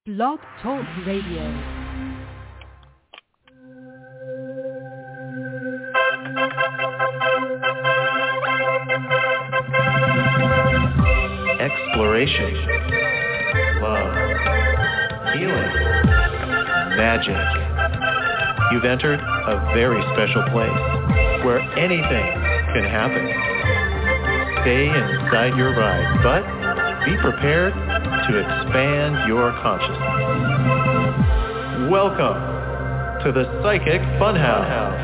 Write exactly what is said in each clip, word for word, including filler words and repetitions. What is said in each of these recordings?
Blog Talk Radio. Exploration, love, healing, magic. You've entered a very special place where anything can happen. Stay inside your ride, but be prepared to expand your consciousness. Welcome to the Psychic Funhouse.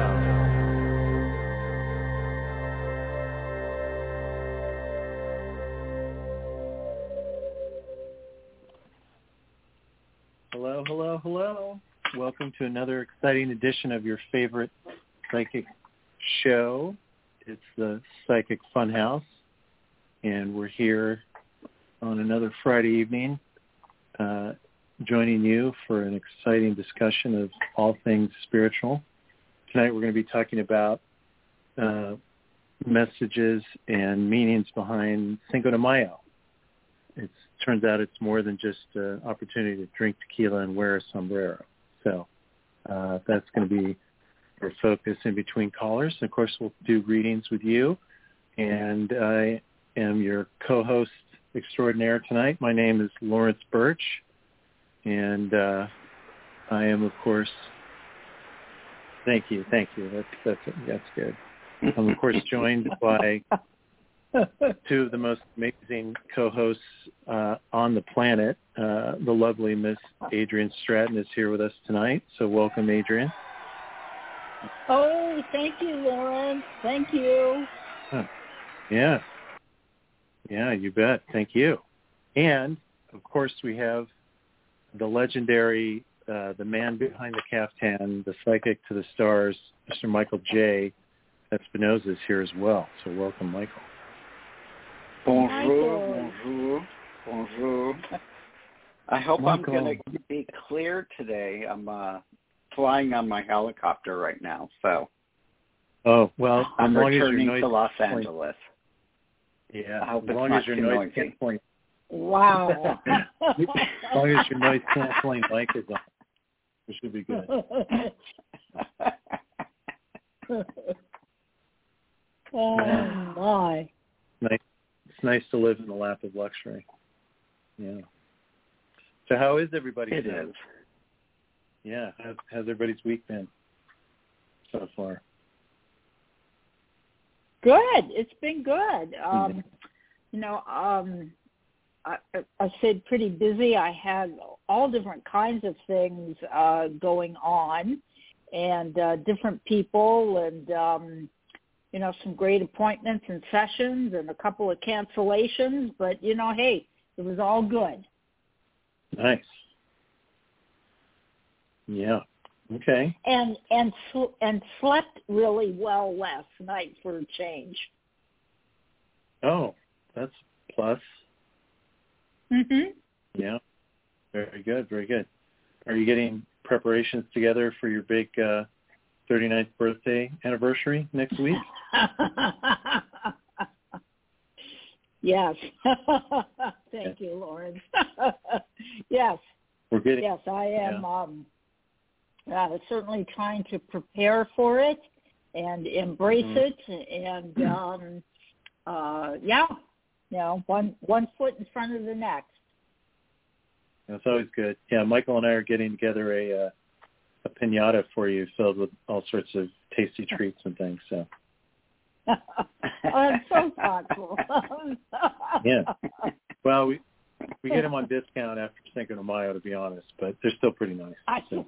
Hello, hello, hello. Welcome to another exciting edition of your favorite psychic show. It's the Psychic Funhouse, and we're here on another Friday evening, uh, joining you for an exciting discussion of all things spiritual. Tonight we're going to be talking about uh, messages and meanings behind Cinco de Mayo. It turns out it's more than just an opportunity to drink tequila and wear a sombrero. So uh, that's going to be our focus in between callers. And of course, we'll do readings with you. And I am your co-host extraordinaire tonight. My name is Lawrence Birch. And uh, I am, of course, thank you, thank you. That's, that's, that's good. I'm, of course, joined by two of the most amazing co-hosts uh, on the planet. Uh, the lovely Miss Adrienne Stratton is here with us tonight. So welcome, Adrienne. Oh, thank you, Lawrence. Thank you. Huh. Yeah. Yeah, you bet. Thank you. And, of course, we have the legendary, uh, the man behind the caftan, the psychic to the stars, Mister Michael J. Espinosa is here as well. So welcome, Michael. Bonjour, bonjour, bonjour. I hope Michael. I'm going to be clear today. I'm uh, flying on my helicopter right now, so oh well. I'm as long returning as to Los point. Angeles. Yeah, I hope as it's long not as your too noise noisy. can't point. Wow. As long as your noise canceling mic is on, it should be good. Oh my. Nice. It's nice to live in the lap of luxury. Yeah. So how is everybody? It today? is. Yeah. How's, how's everybody's week been so far? Good. It's been good. Um, you know, um, I, I said pretty busy. I had all different kinds of things uh, going on, and uh, different people, and um, you know, some great appointments and sessions, and a couple of cancellations. But you know, hey, it was all good. Nice. Yeah. Okay. And and sl- and slept really well last night for a change. Oh, that's a plus. Mhm. Yeah. Very good. Very good. Are you getting preparations together for your big uh, thirty-ninth birthday anniversary next week? Yes. Thank you, Lawrence. Yes. We're getting. Yes, I am. Yeah. Um, uh, certainly trying to prepare for it and embrace mm-hmm. it, and um, uh, yeah, you know, one one foot in front of the next. That's always good. Yeah, Michael and I are getting together a uh, a piñata for you, filled with all sorts of tasty treats and things. So. Oh, I'm so thoughtful. Yeah. Well, we we get them on discount after Cinco de Mayo, to be honest, but they're still pretty nice. I, So.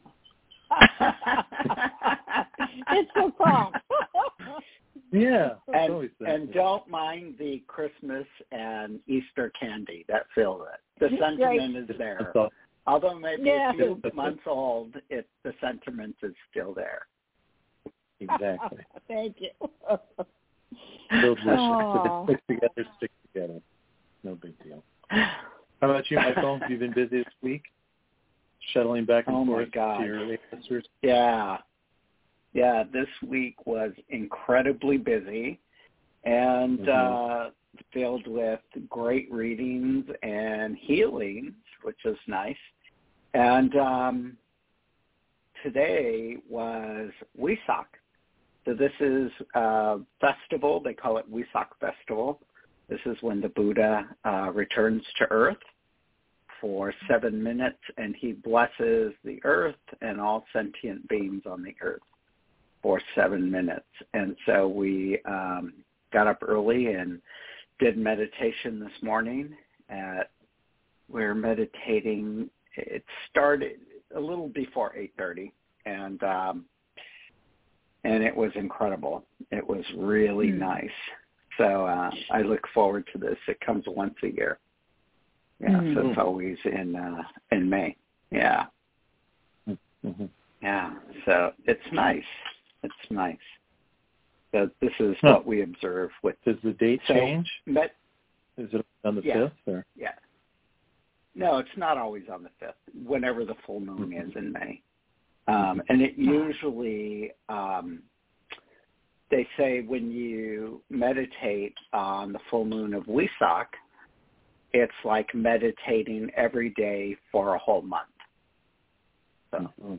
It's so fun. Yeah. And, always that. and don't mind the Christmas and Easter candy that fill it. The sentiment Right. is there. All. Although maybe Yeah. a few months old, it, the sentiment is still there. Exactly. Thank you. Still delicious. Aw. If it sticks together, stick together. No big deal. How about you, Michael? You've been busy this week? Shuttling back and Oh, my forth God. to your answers? Yeah. Yeah, this week was incredibly busy and mm-hmm. uh, filled with great readings and healings, which is nice. And um, today was Wesak. So this is a festival. They call it Wesak Festival. This is when the Buddha uh, returns to Earth for seven minutes, and he blesses the Earth and all sentient beings on the Earth for seven minutes. And so we um, got up early and did meditation this morning. At we're meditating. It started a little before eight thirty, and um, and it was incredible. It was really mm. nice. So uh, I look forward to this. It comes once a year. Yeah, mm. so it's always in uh, in May. Yeah. Mm-hmm. Yeah. So it's nice. It's nice. So this is huh. what we observe with. Does the date so, change? Met, is it on the yeah, fifth? Or? Yeah. No, it's not always on the fifth. Whenever the full moon mm-hmm. is in May, um, and it usually um, they say when you meditate on the full moon of Wesak, it's like meditating every day for a whole month. So, mm-hmm.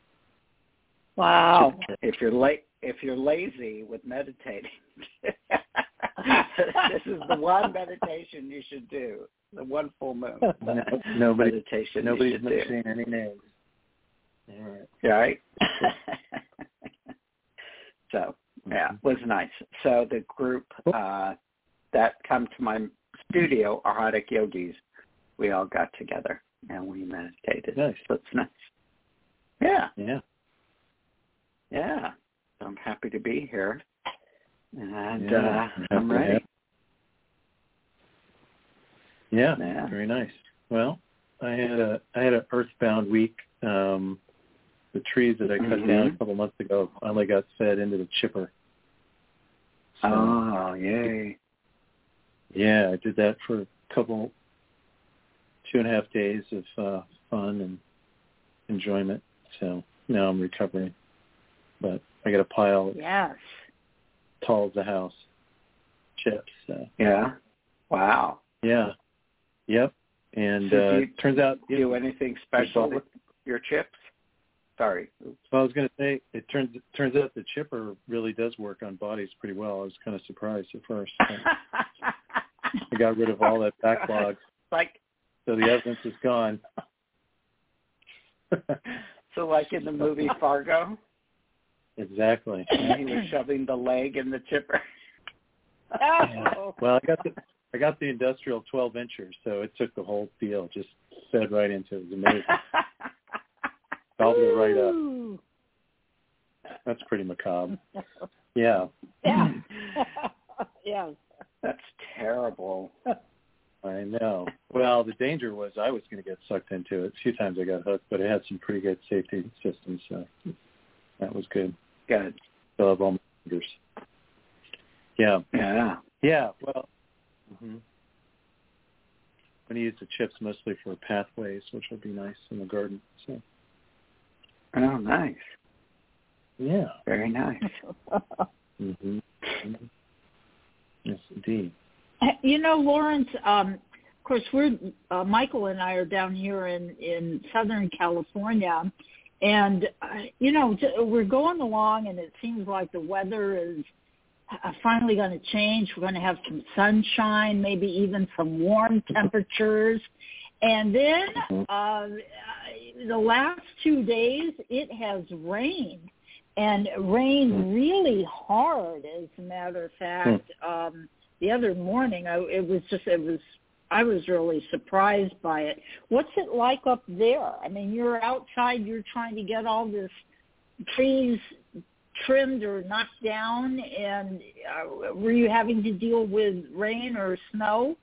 Wow! If you're late, if you're lazy with meditating, this is the one meditation you should do. The one full moon no, nobody, meditation. Nobody's you should mentioning do. any names. All right. Right. So yeah, it was nice. So the group uh, that come to my studio, Arhatic Yogis, we all got together and we meditated. Nice. So it's nice. Yeah. Yeah. Yeah. So I'm happy to be here, and yeah, uh, I'm ready. Yeah, yeah, very nice. Well, I had a I had an earthbound week. Um, the trees that I cut mm-hmm. down a couple months ago finally got fed into the chipper. So, oh, yay! Yeah, I did that for a couple, two and a half days of uh, fun and enjoyment. So now I'm recovering, but I got a pile yes. tall as a house chips. So. Yeah. Wow. Yeah. Yep. And so uh, do you it turns out do you anything special with your chips? Sorry. Oops. Well, I was going to say it turns it turns out the chipper really does work on bodies pretty well. I was kind of surprised at first. I got rid of all that backlog, like so the evidence is gone. So, like in the movie Fargo. Exactly. He was shoving the leg in the chipper. Yeah. Well, I got the I got the industrial twelve inchers, so it took the whole deal, just fed right into it. It was amazing. Gobbled it right up. That's pretty macabre. Yeah. Yeah. Yes. That's terrible. I know. Well, the danger was I was going to get sucked into it. A few times I got hooked, but it had some pretty good safety systems, so that was good. Good. Still have all my fingers. Yeah. Yeah. Yeah. Well, mm-hmm. I'm going to use the chips mostly for pathways, which will be nice in the garden. So. Oh, nice. Yeah. Very nice. mm-hmm. Mm-hmm. Yes, indeed. You know, Lawrence, um, of course, we're uh, Michael and I are down here in, in Southern California, and, uh, you know, we're going along, and it seems like the weather is finally going to change. We're going to have some sunshine, maybe even some warm temperatures. And then uh, the last two days, it has rained, and rained really hard, as a matter of fact. Um, the other morning, I, it was just, it was, I was really surprised by it. What's it like up there? I mean, you're outside, you're trying to get all this trees trimmed or knocked down, and uh, were you having to deal with rain or snow?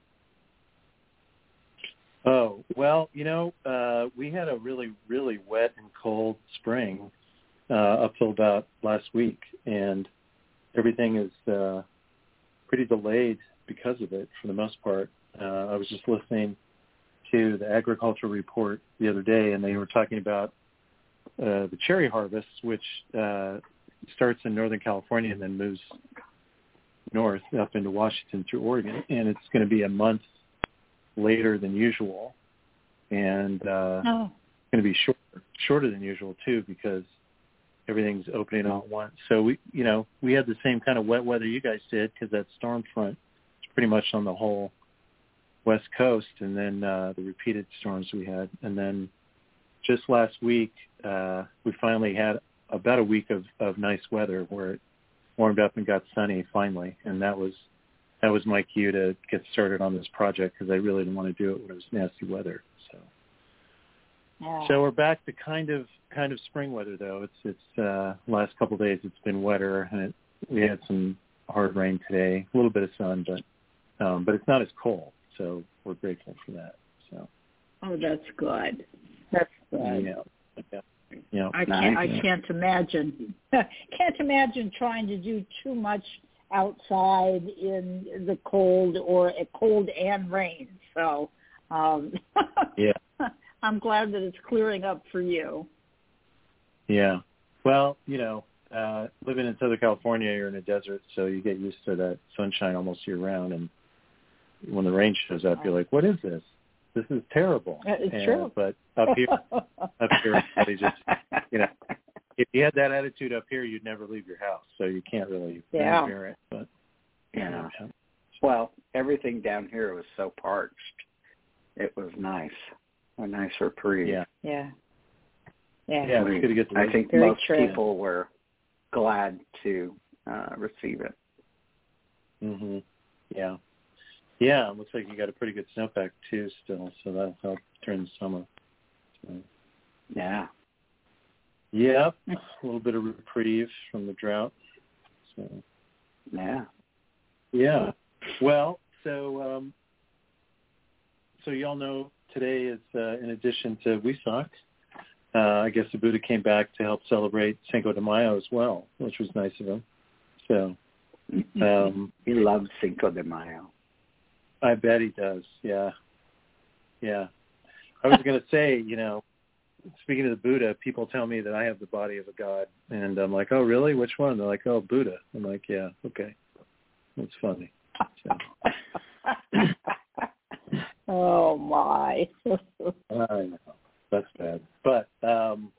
Oh, well, you know, uh, we had a really, really wet and cold spring uh, up till about last week, and everything is uh, pretty delayed because of it for the most part. Uh, I was just listening to the agricultural report the other day, and they were talking about uh, the cherry harvest, which uh, starts in Northern California and then moves north up into Washington through Oregon, and it's going to be a month later than usual. And uh, oh. going to be shorter, shorter than usual too, because everything's opening all at once. So we, you know, we had the same kind of wet weather you guys did, because that storm front is pretty much on the whole West Coast, and then uh, the repeated storms we had, and then just last week uh, we finally had about a week of, of nice weather where it warmed up and got sunny finally, and that was that was my cue to get started on this project, because I really didn't want to do it when it was nasty weather. So, Yeah. so we're back to kind of kind of spring weather though. It's it's uh, last couple of days it's been wetter, and it, we had some hard rain today, a little bit of sun, but um, but it's not as cold. So we're grateful for that. So. Oh, that's good. That's good. Yeah. Yeah. Yeah. I can't. I can't imagine. Can't imagine trying to do too much outside in the cold, or cold and rain. So, um, yeah. I'm glad that it's clearing up for you. Yeah. Well, you know, uh, living in Southern California, you're in a desert, so you get used to that sunshine almost year round. And when the rain shows up, you're like, "What is this? This is terrible." It's and, true. But up here, up here, everybody just, you know, if you had that attitude up here, you'd never leave your house, so you can't really yeah. hear it. But Yeah. yeah. Well, everything down here was so parched. It was nice. A nice reprieve. Yeah. Yeah. Yeah. Yeah, it's good to get the I think Very most true. people were glad to uh, receive it. Mhm. Yeah. Yeah, it looks like you got a pretty good snowpack too still, so that'll help during the summer. So. Yeah. Yep, a little bit of reprieve from the drought. So. Yeah. Yeah. Well, so um, so y'all know today is uh, in addition to Wesak, uh, I guess the Buddha came back to help celebrate Cinco de Mayo as well, which was nice of him. So um, he loves Cinco de Mayo. I bet he does. Yeah. Yeah. I was going to say, you know, speaking of the Buddha, people tell me that I have the body of a god, and I'm like, oh, really? Which one? They're like, oh, Buddha. I'm like, yeah, okay. That's funny. So. Oh, my. I know. That's bad. But um,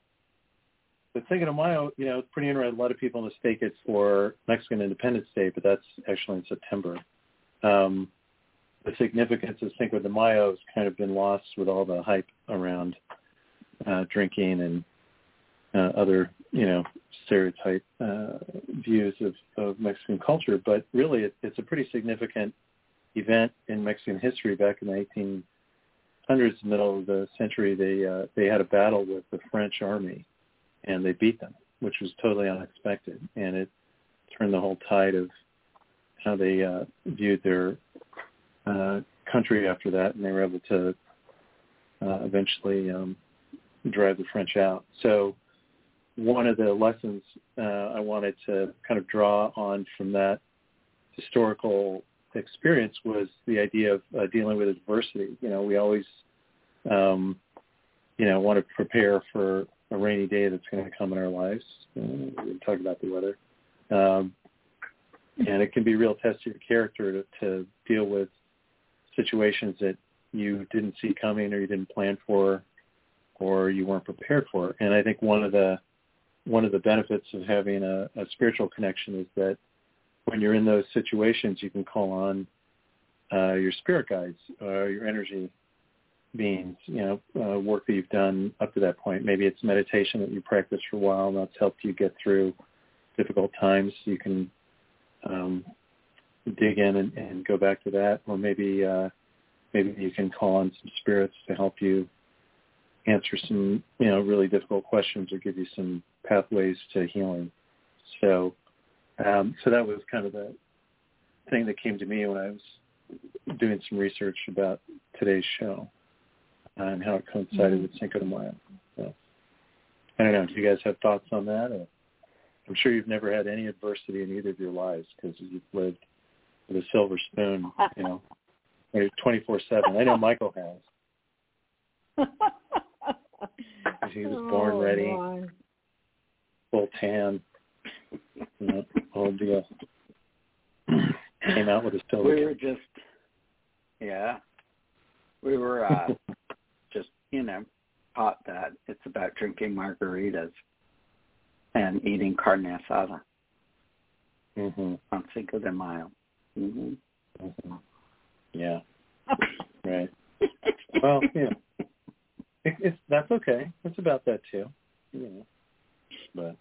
the Cinco de Mayo, you know, it's pretty interesting. A lot of people mistake it for Mexican Independence Day, but that's actually in September. Um, the significance of Cinco de Mayo has kind of been lost with all the hype around uh, drinking and uh, other, you know, stereotype uh, views of, of Mexican culture. But really, it, it's a pretty significant event in Mexican history. Back in the eighteen hundreds, middle of the century, they uh, they had a battle with the French army, and they beat them, which was totally unexpected, and it turned the whole tide of how they uh, viewed their uh, country after that, and they were able to uh, eventually um, drive the French out. So one of the lessons uh, I wanted to kind of draw on from that historical experience was the idea of uh, dealing with adversity. You know, we always, um, you know, want to prepare for a rainy day that's going to come in our lives. Uh, we talk about the weather. Um, and it can be a real test of your character to, to deal with situations that you didn't see coming or you didn't plan for or you weren't prepared for. And I think one of the one of the benefits of having a, a spiritual connection is that when you're in those situations, you can call on uh, your spirit guides, uh, your energy beings, you know, uh, work that you've done up to that point. Maybe it's meditation that you practiced for a while, and that's helped you get through difficult times. You can um, dig in and, and go back to that, or maybe uh, maybe you can call on some spirits to help you answer some, you know, really difficult questions or give you some pathways to healing. So, um, so that was kind of the thing that came to me when I was doing some research about today's show uh, and how it coincided mm-hmm. with Cinco de Mayo. So, I don't know. Do you guys have thoughts on that? Or, I'm sure you've never had any adversity in either of your lives because you've lived with a silver spoon, you know, twenty-four seven. I know Michael has. He was born oh, ready, my. full tan, you know, whole deal. Came out with a silver. We were just, yeah, we were uh, just, you know, taught that it's about drinking margaritas and eating carne asada mm-hmm. on Cinco de Mayo. Mm-hmm. Mm-hmm. Yeah. Right. Well, yeah. It, it's that's okay. It's about that too. You know. But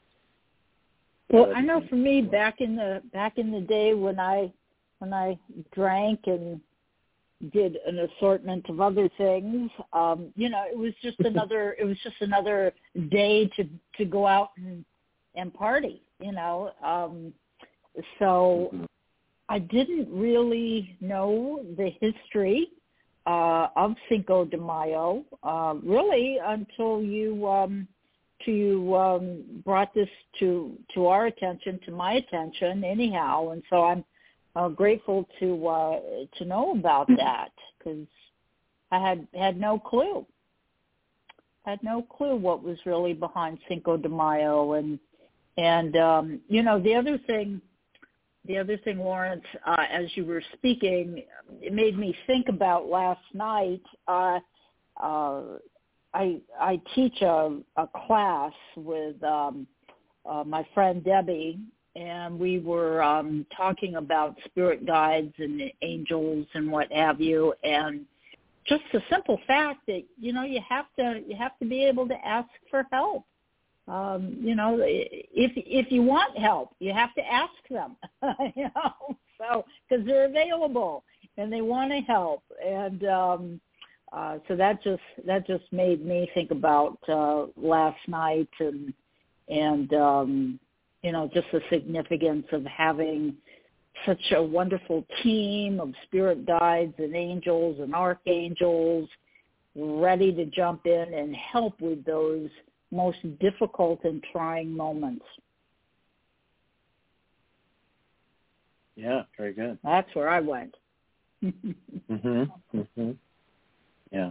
well, I know for me, back in the back in the day when I when I drank and did an assortment of other things, um, you know, it was just another it was just another day to to go out and and party. You know, um, so mm-hmm. I didn't really know the history uh, of Cinco de Mayo uh, really until you. Um, to you um, brought this to to our attention, to my attention, anyhow, and so I'm uh, grateful to uh, to know about that because I had had no clue, had no clue what was really behind Cinco de Mayo, and and um, you know the other thing, the other thing, Lawrence, uh, as you were speaking, it made me think about last night. Uh, uh, I I teach a, a class with um, uh, my friend Debbie, and we were um, talking about spirit guides and angels and what have you, and just the simple fact that you know you have to you have to be able to ask for help. Um, you know, if if you want help, you have to ask them. you know, so because they're available and they want to help, and um, Uh, so that just that just made me think about uh, last night and and um, you know just the significance of having such a wonderful team of spirit guides and angels and archangels ready to jump in and help with those most difficult and trying moments. Yeah, very good. That's where I went. mhm. Mhm. Yeah.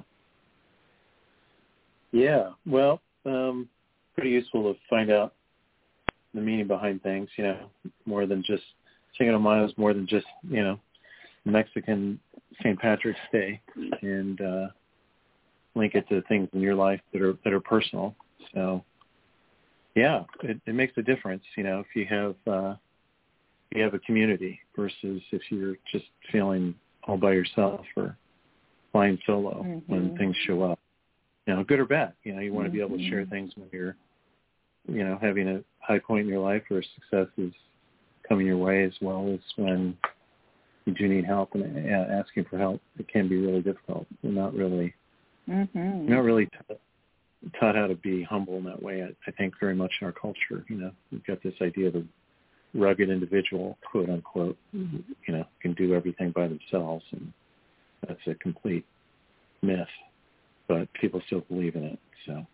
Yeah. Well, um, pretty useful to find out the meaning behind things, you know, more than just Cinco de Mayo is more than just, you know, Mexican Saint Patrick's Day, and uh, link it to things in your life that are that are personal. So, yeah, it, it makes a difference, you know, if you have uh, you have a community versus if you're just feeling all by yourself or flying solo mm-hmm. when things show up, you know, good or bad. You know, you want mm-hmm. to be able to share things when you're, you know, having a high point in your life or success is coming your way, as well as when you do need help and uh, asking for help. It can be really difficult. You're not really, mm-hmm. you're not really t- taught how to be humble in that way. I, I think very much in our culture. You know, we've got this idea of a rugged individual, quote unquote, mm-hmm. you know, can do everything by themselves, and that's a complete myth, but people still believe in it. So,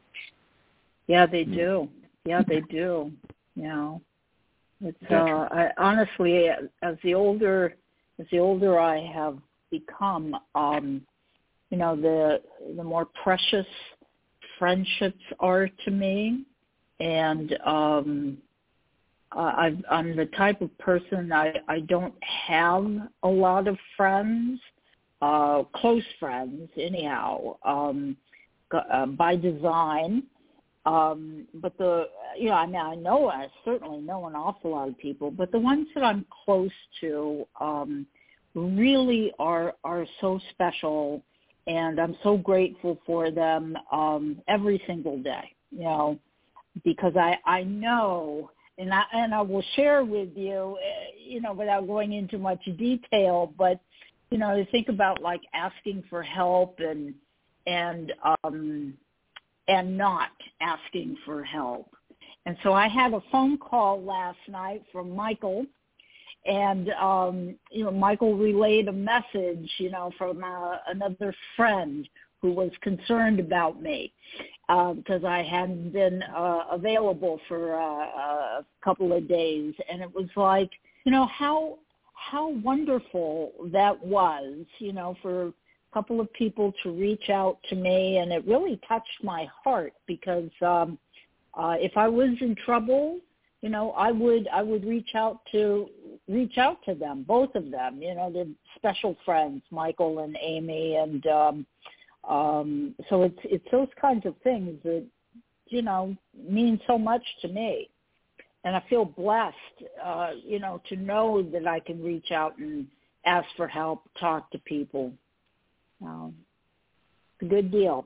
yeah, they mm. do. Yeah, they do. You know, it's uh, I, honestly, as the older as the older I have become, um, you know, the the more precious friendships are to me, and um, I, I'm the type of person I I don't have a lot of friends. Uh, close friends, anyhow, um, uh, by design. Um, but the, you know, I mean, I know, I certainly know an awful lot of people, but the ones that I'm close to um, really are are so special, and I'm so grateful for them um, every single day, you know, because I, I know, and I, and I will share with you, you know, without going into much detail, but you know, to think about like asking for help and and um, and not asking for help. And so I had a phone call last night from Michael, and um, you know, Michael relayed a message, you know, from uh, another friend who was concerned about me because uh, I hadn't been uh, available for uh, a couple of days, and it was like, you know, how. how wonderful that was, you know, for a couple of people to reach out to me, and it really touched my heart because um, uh, if I was in trouble, you know, I would I would reach out to reach out to them, both of them, you know, they're special friends, Michael and Amy, and um, Um, so it's it's those kinds of things that, you know, mean so much to me. And I feel blessed, uh, you know, to know that I can reach out and ask for help, talk to people. Um, it's a good deal.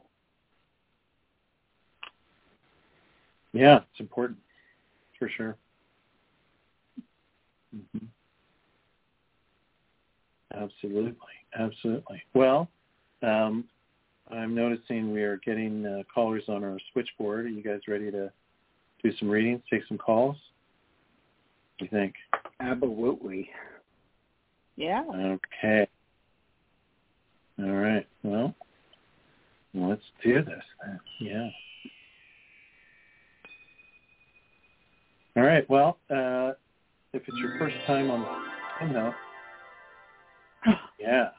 Yeah, it's important, for sure. Mm-hmm. Absolutely, absolutely. Well, um, I'm noticing we are getting uh, callers on our switchboard. Are you guys ready to do some readings, take some calls? What do you think? Absolutely. Yeah. Okay. All right. Well, let's do this then. Yeah. All right. Well, uh, if it's your first time on the Funhouse, yeah.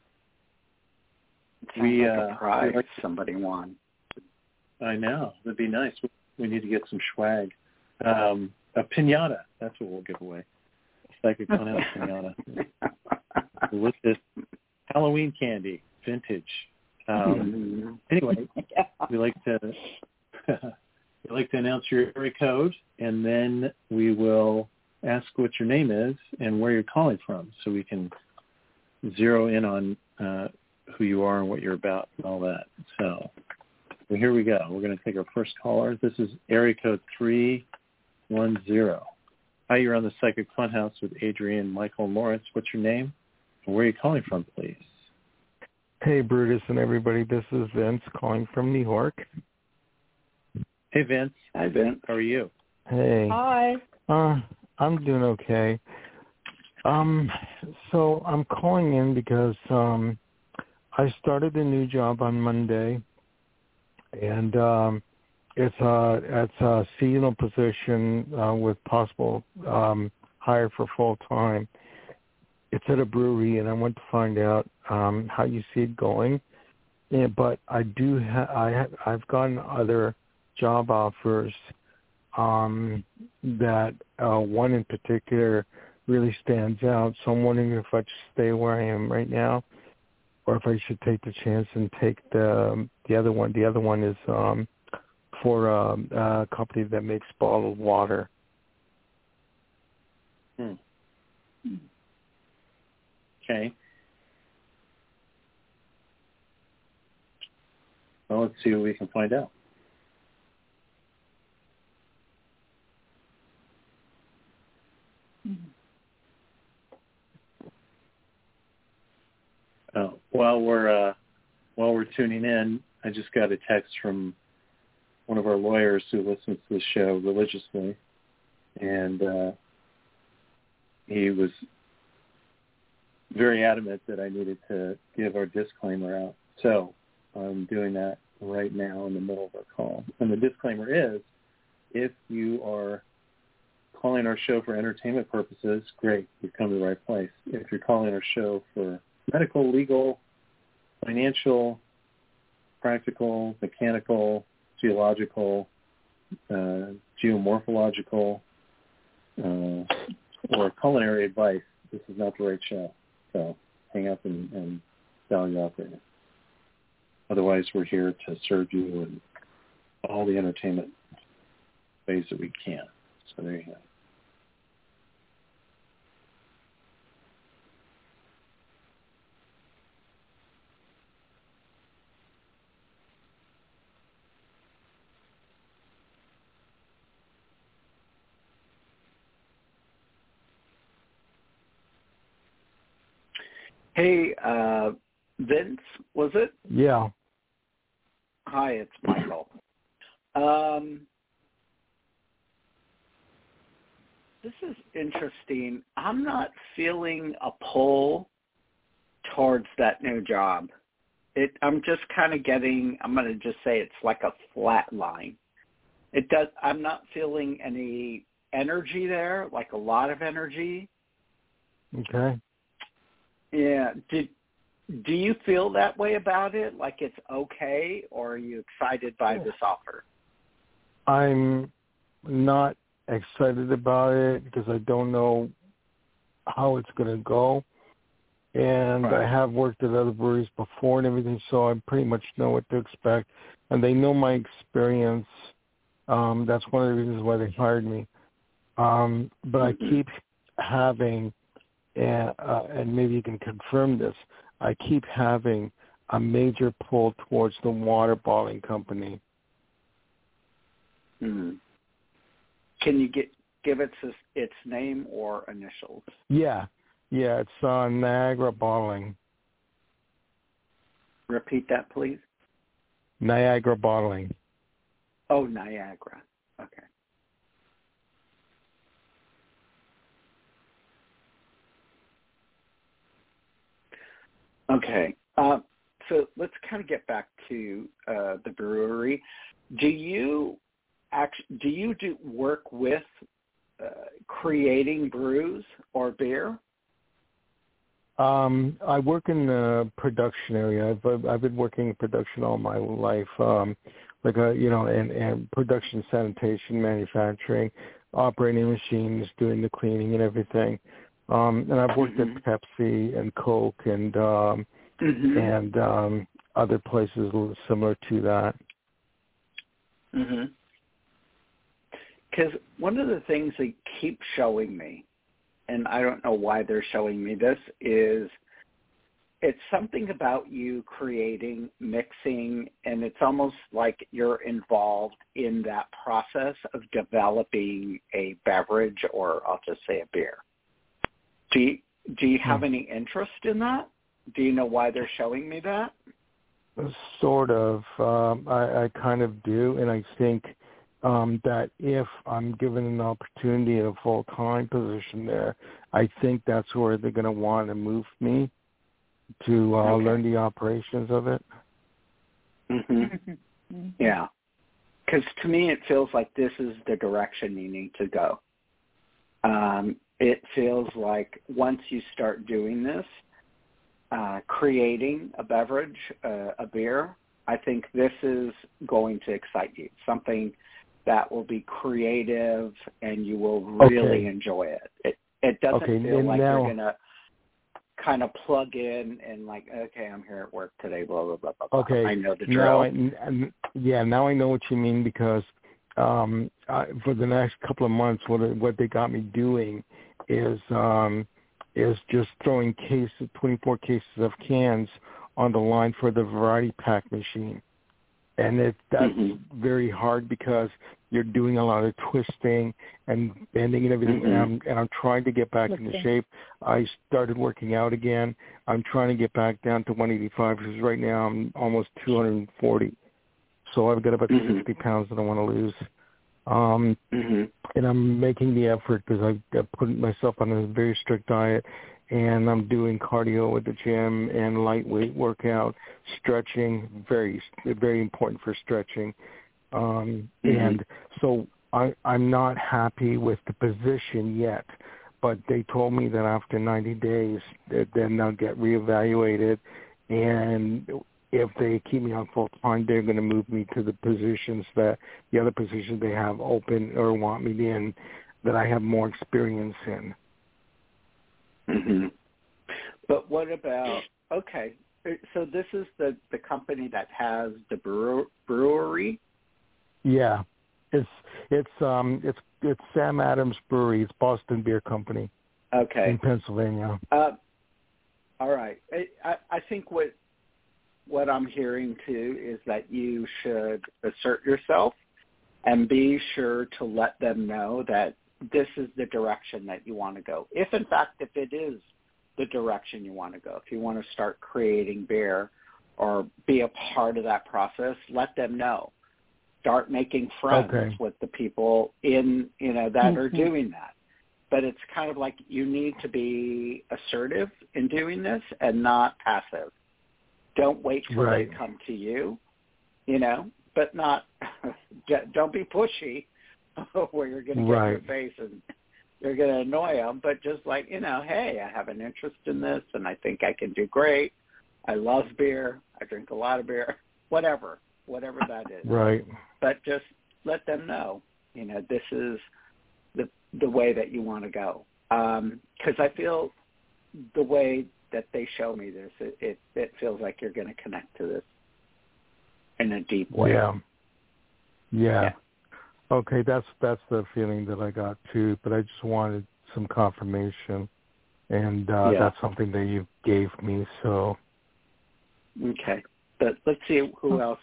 Sounds we, like uh, a prize like, somebody won. I know. That'd be nice. We, we need to get some swag. Um, a pinata. That's what we'll give away. Psychic Funhouse pinata. With this Halloween candy, vintage. Um, anyway, we like to we like to announce your area code, and then we will ask what your name is and where you're calling from, so we can zero in on uh, who you are and what you're about and all that. So, well, here we go. We're going to take our first caller. This is area code three one zero. Hi, you're on the Psychic Funhouse with Adrienne, Michael, and Lawrence. What's your name? And where are you calling from, please? Hey, Brutus and everybody. This is Vince calling from New York. Hey, Vince. Hi, Vince. How are you? Hey. Hi. Uh, I'm doing okay. Um, so I'm calling in because um, I started a new job on Monday, and um, it's a it's a seasonal position uh, with possible um, hire for full time. It's at a brewery, and I want to find out um, how you see it going. Yeah, but I do ha- I ha- I've gotten other job offers um, that uh, one in particular really stands out. So I'm wondering if I should stay where I am right now, or if I should take the chance and take the the other one. The other one is um, for a, a company that makes bottled water. Hmm. Okay. Well, let's see what we can find out. Oh, while we're uh, while we're tuning in, I just got a text from one of our lawyers who listens to the show religiously, and uh, he was very adamant that I needed to give our disclaimer out. So I'm doing that right now in the middle of our call. And the disclaimer is, if you are calling our show for entertainment purposes, great, you've come to the right place. If you're calling our show for medical, legal, financial, practical, mechanical, geological, uh, geomorphological, uh, or culinary advice, this is not the right show. So hang up and, and dial your operator. Otherwise, we're here to serve you in all the entertainment ways that we can. So there you go. Hey, uh, Vince, was it? Yeah. Hi, it's Michael. Um, this is interesting. I'm not feeling a pull towards that new job. It, I'm just kind of getting, I'm going to just say it's like a flat line. It does, I'm not feeling any energy there, like a lot of energy. Okay. Yeah. Did, do you feel that way about it? Like it's okay, or are you excited by this offer? I'm not excited about it because I don't know how it's going to go. and Right. I have worked at other breweries before and everything, so I pretty much know what to expect. And they know my experience. Um, that's one of the reasons why they hired me. Um, but I keep having, uh, uh, and maybe you can confirm this, I keep having a major pull towards the water bottling company. Mm-hmm. Can you get give it its name or initials? Yeah, yeah, it's uh, Niagara Bottling. Repeat that, please. Niagara Bottling. Oh, Niagara. Okay. Okay. Uh, so let's kind of get back to uh, the brewery. Do you actually do you do work with uh, creating brews or beer? Um, I work in the production area. I've I've been working in production all my life, um, like a you know, and, and production, sanitation, manufacturing, operating machines, doing the cleaning and everything. Um, and I've worked Mm-hmm. at Pepsi and Coke and um, Mm-hmm. and um, other places similar to that. Mm-hmm. Because one of the things they keep showing me, and I don't know why they're showing me this, is it's something about you creating, mixing, and it's almost like you're involved in that process of developing a beverage, or I'll just say a beer. Do you, do you have any interest in that? Do you know why they're showing me that? Sort of. Um, I, I kind of do, and I think um, that if I'm given an opportunity in a full-time position there, I think that's where they're going to want to move me to uh, Okay. learn the operations of it. Mm-hmm. Yeah. Because to me it feels like this is the direction you need to go. Um, it feels like once you start doing this, uh, creating a beverage, uh, a beer, I think this is going to excite you, something that will be creative and you will really Okay. enjoy it. It, it doesn't Okay, feel and like now- you're going to kind of plug in and like, okay, I'm here at work today, blah, blah, blah, blah, blah. Okay. I know the Now drill. I, n- yeah, now I know what you mean, because um, I, for the next couple of months, what what they got me doing is um, is just throwing cases, twenty-four cases of cans on the line for the variety pack machine. And it, that's Mm-hmm. very hard because you're doing a lot of twisting and bending and everything. Mm-hmm. And, I'm, and I'm trying to get back Lifting. into shape. I started working out again. I'm trying to get back down to one eighty-five because right now I'm almost two hundred forty. So I've got about Mm-hmm. sixty pounds that I want to lose. Um, Mm-hmm. and I'm making the effort because I've I've put myself on a very strict diet, and I'm doing cardio at the gym and lightweight workout, stretching, very very important for stretching. Um, Mm-hmm. And so I, I'm not happy with the position yet, but they told me that after ninety days, that then they'll get reevaluated, and if they keep me on full time, they're going to move me to the positions that the other positions they have open or want me in that I have more experience in. Mm-hmm. But what about, okay, so this is the, the company that has the brewer, brewery? Yeah, it's it's um it's it's Sam Adams Brewery. It's Boston Beer Company Okay. in Pennsylvania. Uh, all right. I, I, I think what what I'm hearing, too, is that you should assert yourself and be sure to let them know that this is the direction that you want to go. If, in fact, if it is the direction you want to go, if you want to start creating beer or be a part of that process, let them know. Start making friends Okay. with the people in, you know, that Mm-hmm. are doing that. But it's kind of like you need to be assertive in doing this and not passive. Don't wait till Right. they come to you, you know, but not, don't be pushy where you're going to get Right. in their face and you're going to annoy them, but just like, you know, hey, I have an interest in this and I think I can do great. I love beer. I drink a lot of beer, whatever, whatever that is. Right. But just let them know, you know, this is the the way that you want to go. Because um, I feel the way that they show me this, it, it, it feels like you're going to connect to this in a deep way. Yeah. Yeah. Yeah. Okay, that's that's the feeling that I got too, but I just wanted some confirmation, and uh, Yeah. that's something that you gave me. So Okay, but let's see who else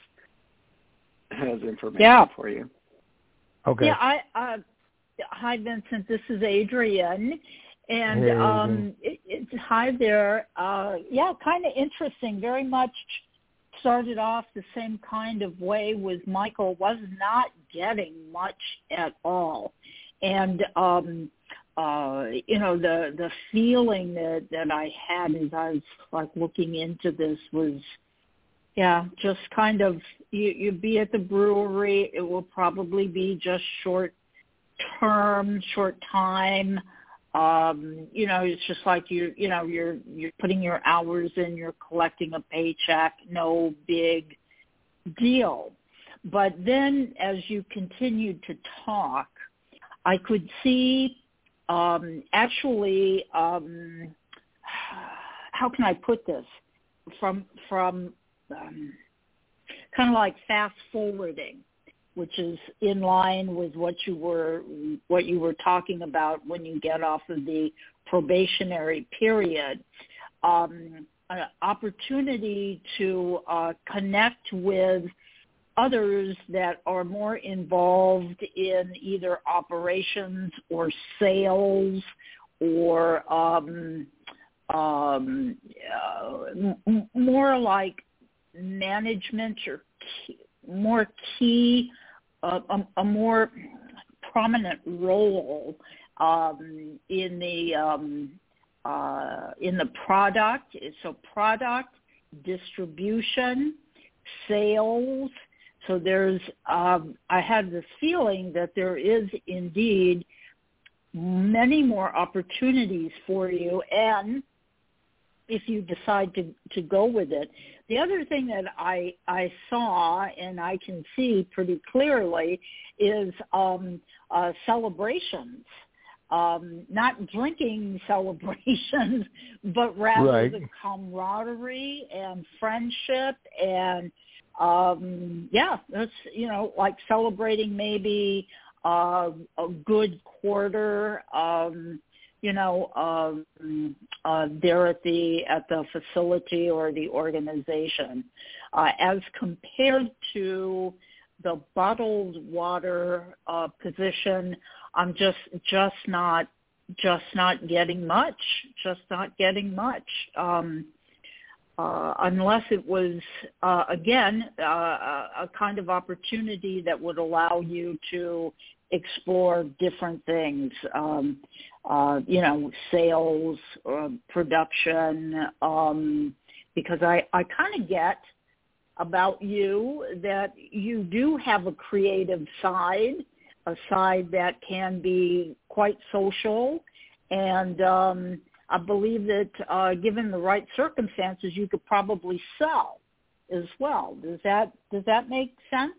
has information Yeah. for you. okay. Yeah, I, uh, hi, Vincent. This is Adrienne. And Hey, um, it, it's hi there. Uh, yeah, kind of interesting. Very much started off the same kind of way with Michael. Was not getting much at all, and um, uh, you know the the feeling that that I had as I was like looking into this was, yeah, just kind of you you be at the brewery. It will probably be just short term, short time. Um, you know, it's just like you, you know, you're you're putting your hours in, you're collecting a paycheck, no big deal. But then, as you continued to talk, I could see um, actually, um, how can I put this? From from um, kind of like fast forwarding, which is in line with what you were what you were talking about when you get off of the probationary period. Um, an opportunity to uh, connect with others that are more involved in either operations or sales or um, um, uh, m- more like management or key, more key, uh, a, a more prominent role um, in the um, uh, in the product. So product, distribution, sales. So there's, um, I have this feeling that there is indeed many more opportunities for you, and if you decide to, to go with it. The other thing that I, I saw and I can see pretty clearly is um, uh, celebrations. Um, not drinking celebrations, but rather Right. the camaraderie and friendship and, um, yeah, that's, you know, like celebrating maybe uh, a good quarter, um, you know, um, uh, there at the at the facility or the organization, uh, as compared to the bottled water uh, position. I'm just just not just not getting much, just not getting much, um, uh, unless it was uh, again uh, a, a kind of opportunity that would allow you to explore different things, um, uh, you know, sales, uh, production, um, because I, I kind of get about you that you do have a creative side, a side that can be quite social, and um, I believe that uh, given the right circumstances, you could probably sell as well. Does that does that make sense?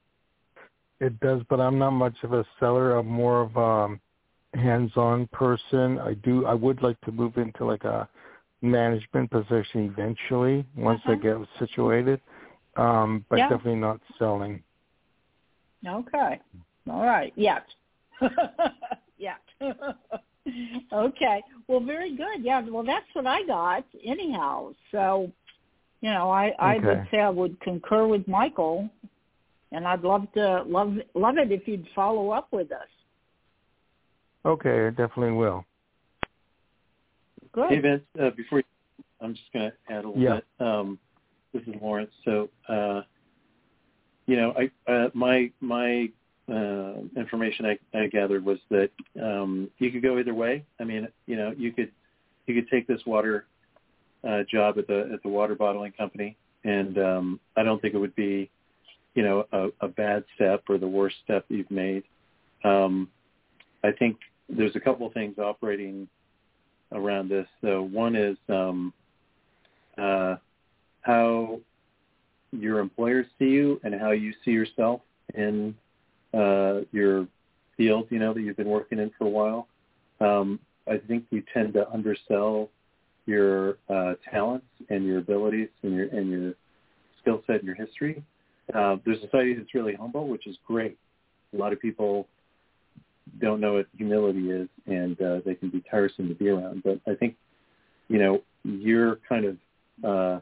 It does, but I'm not much of a seller. I'm more of a hands-on person. I do. I would like to move into like a management position eventually once Uh-huh. I get situated, um, but Yeah. definitely not selling. Okay. All right. Yet. Yet. Okay. Well, very good. Yeah. Well, that's what I got anyhow. So, you know, I, I Okay. would say I would concur with Michael, and I'd love to love love it if you'd follow up with us. Okay, I definitely will. Good. Hey, Vince, uh, before you, I'm just going to add a little Yeah. bit. Um, this is Lawrence. So, uh, you know, I uh, my my uh, information I, I gathered was that um, you could go either way. I mean, you know, you could you could take this water uh, job at the at the water bottling company, and um, I don't think it would be, you know, a, a bad step or the worst step you've made. Um, I think there's a couple of things operating around this. So one is um, uh, how your employers see you and how you see yourself in uh, your field, you know, that you've been working in for a while. Um, I think you tend to undersell your uh, talents and your abilities and your and your skill set and your history. Uh, there's a society that's really humble, which is great. A lot of people don't know what humility is, and uh, they can be tiresome to be around. But I think, you know, you're kind of uh,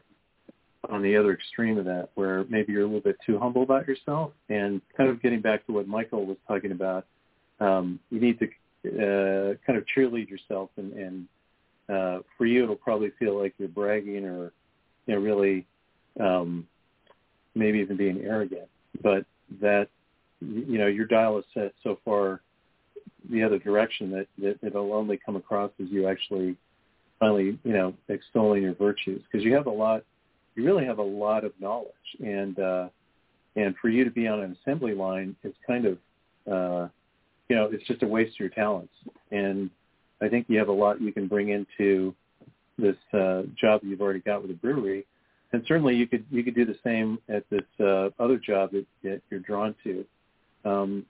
on the other extreme of that, where maybe you're a little bit too humble about yourself, and kind of getting back to what Michael was talking about, um, you need to uh, kind of cheerlead yourself, and, and uh, for you, it'll probably feel like you're bragging or, you know, really um, maybe even being arrogant, but that, you know, your dial is set so far the other direction that, that it'll only come across as you actually finally, you know, extolling your virtues, because you have a lot, you really have a lot of knowledge, and uh, and for you to be on an assembly line is kind of, uh, you know, it's just a waste of your talents. And I think you have a lot you can bring into this uh, job that you've already got with the brewery, and certainly you could you could do the same at this uh, other job that, that you're drawn to. Um,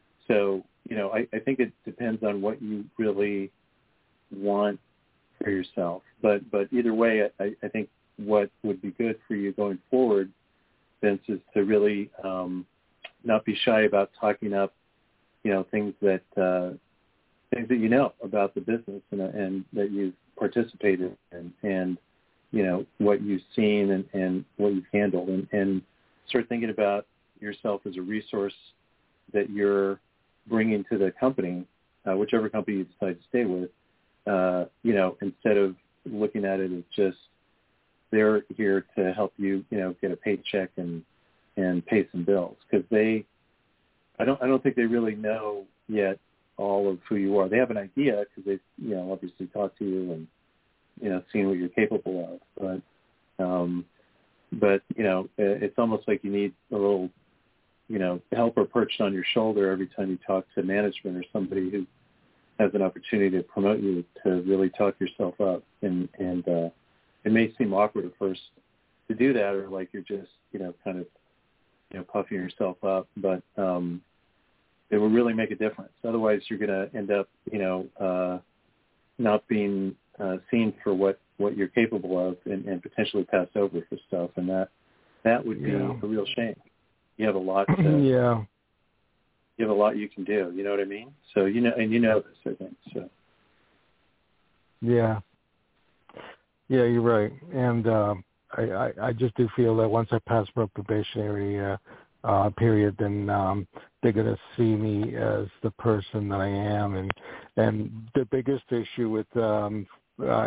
so, you know, I, I think it depends on what you really want for yourself. But but either way, I, I think what would be good for you going forward, Vince, is to really um, not be shy about talking up, you know, things that uh, things that you know about the business and, and that you've participated in, and you know what you've seen and, and what you've handled, and, and start thinking about yourself as a resource that you're bringing to the company, uh, whichever company you decide to stay with. Uh, you know, instead of looking at it as just they're here to help you, you know, get a paycheck and and pay some bills, because they, I don't, I don't think they really know yet all of who you are. They have an idea because they, you know, obviously talked to you and, you know, seen what you're capable of. But, um, but you know, it's almost like you need a little, you know, helper perched on your shoulder every time you talk to management or somebody who has an opportunity to promote you, to really talk yourself up. And, and uh, it may seem awkward at first to do that, or like you're just, you know, kind of, you know, puffing yourself up, but um, it will really make a difference. Otherwise, you're going to end up, you know, uh, not being uh, seen for what, what you're capable of, and, and potentially passed over for stuff, and that that would be yeah. a real shame. You have a lot to, yeah. you have a lot you can do. You know what I mean? So you know, and you know this, I think. So yeah, yeah, you're right, and uh, I, I, I just do feel that once I pass my probationary uh, uh, period, then um, they're going to see me as the person that I am, and and the biggest issue with um, uh,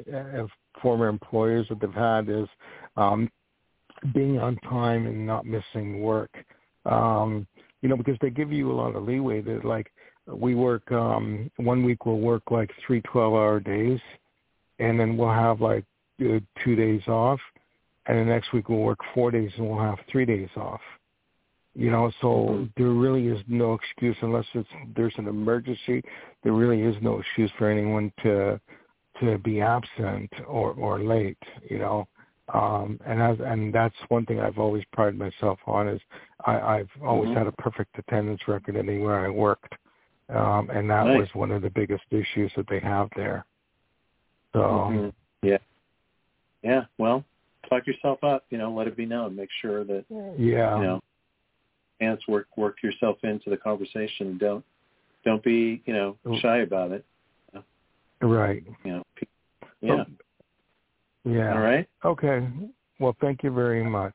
former employers that they've had is um, being on time and not missing work. Um, you know, because they give you a lot of leeway. That like we work um, one week we'll work like three twelve-hour days, and then we'll have like uh, two days off, and the next week we'll work four days and we'll have three days off. You know, so mm-hmm. there really is no excuse unless it's there's an emergency. There really is no excuse for anyone to to be absent or, or late. You know. Um, and as, and that's one thing I've always prided myself on is I, I've always mm-hmm. had a perfect attendance record anywhere I worked, um, and that nice. was one of the biggest issues that they have there. So mm-hmm. yeah, yeah. Well, talk yourself up. You know, let it be known. Make sure that yeah, you know, and work work yourself into the conversation. Don't don't be you know shy about it. Right. You know. Yeah. So, Yeah. All right. Okay. Well, thank you very much.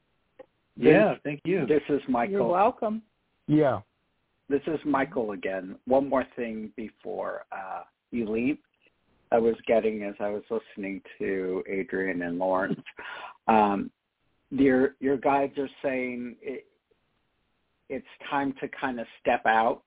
Yeah, thank you. This is Michael. You're welcome. Yeah. This is Michael again. One more thing before uh, you leave. I was getting, as I was listening to Adrian and Lawrence, um, your your guides are saying it, it's time to kind of step out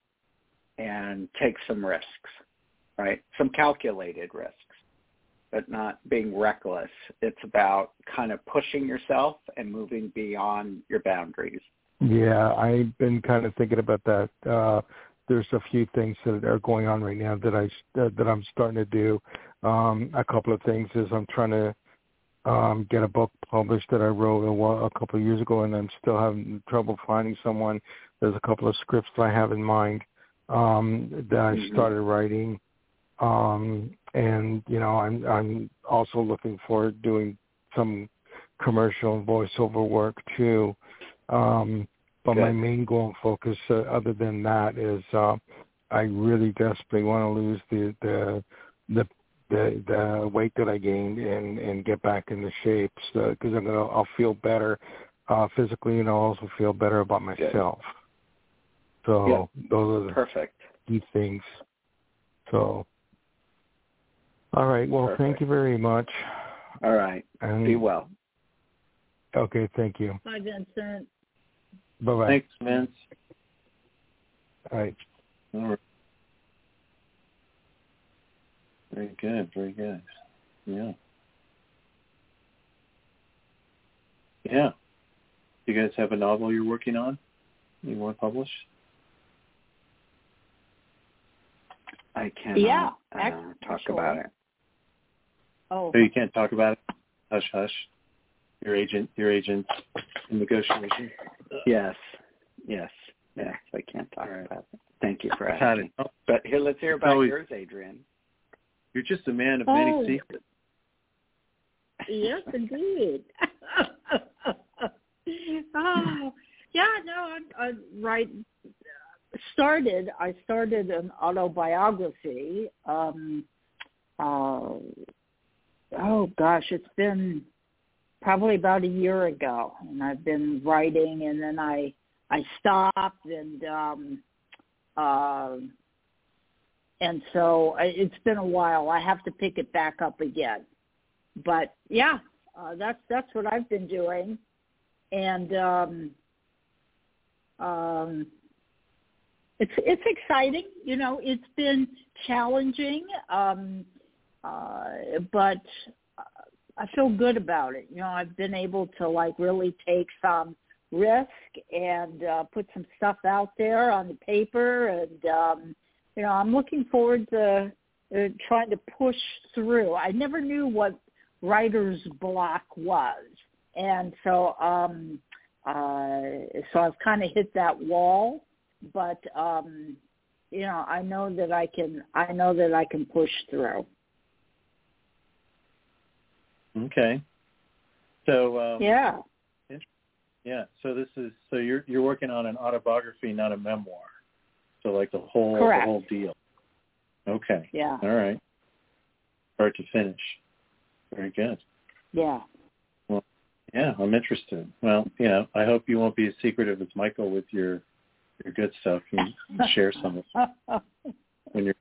and take some risks, right? Some calculated risks, but not being reckless. It's about kind of pushing yourself and moving beyond your boundaries. Yeah, I've been kind of thinking about that. Uh, there's a few things that are going on right now that I uh, that I'm starting to do. Um, a couple of things is I'm trying to um, get a book published that I wrote a, while, a couple of years ago, and I'm still having trouble finding someone. There's a couple of scripts I have in mind um, that I mm-hmm. started writing. Um, and you know, I'm I'm also looking for doing some commercial and voiceover work too. Um, but Good. my main goal and focus, uh, other than that, is uh, I really desperately want to lose the the the the, the weight that I gained and, and get back into shape, because so, I'm gonna I'll feel better uh, physically, and I'll also feel better about myself. Good. So yep. Those are the Perfect. key things. So, all right. Well, Perfect. Thank you very much. All right. And, be well. Okay. Thank you. Bye, Vincent. Bye-bye. Thanks, Vince. All right. All right. Very good. Very good. Yeah. Yeah. You guys have a novel you're working on? You want to publish? I cannot yeah, uh, talk sure. about it. Oh. So you can't talk about it? Hush, hush. Your agent, your agent's in negotiation? Yes. Yes. Yes. I can't talk right. about it. Thank you for Got asking. it. But here, let's hear about always, yours, Adrian. You're just a man of oh. many secrets. Yes, indeed. oh, yeah, no, I, I right. Started. I started an autobiography. Um, uh, oh gosh, it's been probably about a year ago, and I've been writing, and then I I stopped, and um, uh, and so I, it's been a while. I have to pick it back up again. But yeah, uh, that's that's what I've been doing, and um, um, it's it's exciting. You know, it's been challenging, um, uh, but I feel good about it. You know, I've been able to like really take some risk and uh, put some stuff out there on the paper, and um, you know, I'm looking forward to uh, trying to push through. I never knew what writer's block was, and so um uh so I've kind of hit that wall, but um you know I know that I can I know that I can push through. Okay. So um yeah yeah so this is so you're you're working on an autobiography, not a memoir, so like the whole Correct. the whole deal. Okay. Yeah. All right. Start to finish. Very good. Yeah. Well, yeah, I'm interested. Well, you know, I hope you won't be as secretive as Michael with your your good stuff. You can share some of it when you're.